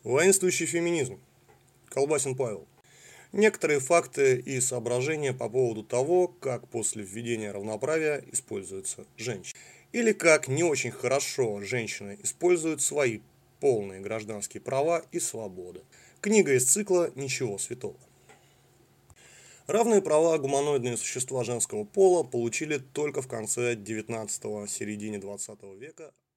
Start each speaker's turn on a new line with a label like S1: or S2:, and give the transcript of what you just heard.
S1: Воинствующий феминизм. Колбасин Павел. Некоторые факты и соображения по поводу того, как после введения равноправия используются женщины. Или как не очень хорошо женщины используют свои полные гражданские права и свободы. Книга из цикла «Ничего святого». Равные права гуманоидные существа женского пола получили только в конце 19-го, середине 20 века.